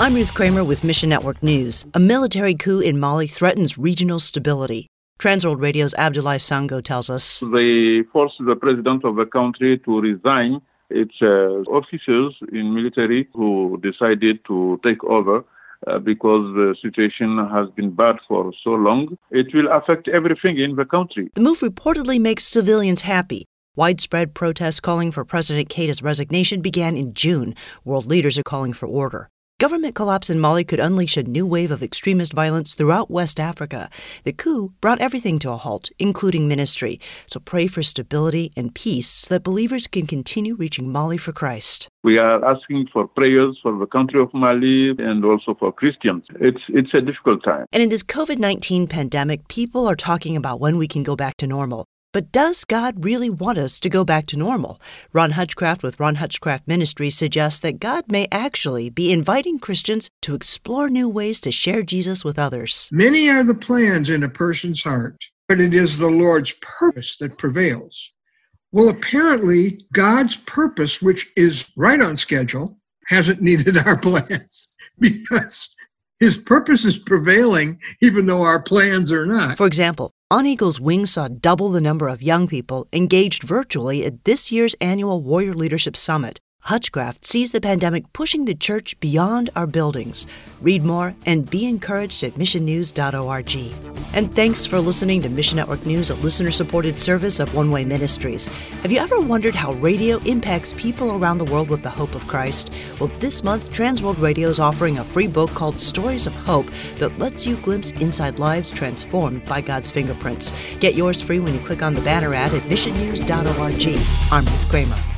I'm Ruth Kramer with Mission Network News. A military coup in Mali threatens regional stability. Transworld Radio's Abdoulaye Sango tells us. They forced the president of the country to resign. It's officers in military who decided to take over because the situation has been bad for so long. It will affect everything in the country. The move reportedly makes civilians happy. Widespread protests calling for President Keita's resignation began in June. World leaders are calling for order. Government collapse in Mali could unleash a new wave of extremist violence throughout West Africa. The coup brought everything to a halt, including ministry. So pray for stability and peace so that believers can continue reaching Mali for Christ. We are asking for prayers for the country of Mali and also for Christians. It's a difficult time. And in this COVID-19 pandemic, people are talking about when we can go back to normal. But does God really want us to go back to normal? Ron Hutchcraft with Ron Hutchcraft Ministries suggests that God may actually be inviting Christians to explore new ways to share Jesus with others. Many are the plans in a person's heart, but it is the Lord's purpose that prevails. Well, apparently, God's purpose, which is right on schedule, hasn't needed our plans because His purpose is prevailing even though our plans are not. For example, On Eagle's Wings saw double the number of young people engaged virtually at this year's annual Warrior Leadership Summit. Hutchcraft sees the pandemic pushing the church beyond our buildings. Read more and be encouraged at missionnews.org. And thanks for listening to Mission Network News, a listener-supported service of One Way Ministries. Have you ever wondered how radio impacts people around the world with the hope of Christ? Well, this month, Transworld Radio is offering a free book called Stories of Hope that lets you glimpse inside lives transformed by God's fingerprints. Get yours free when you click on the banner ad at missionnews.org. I'm Ruth Kramer.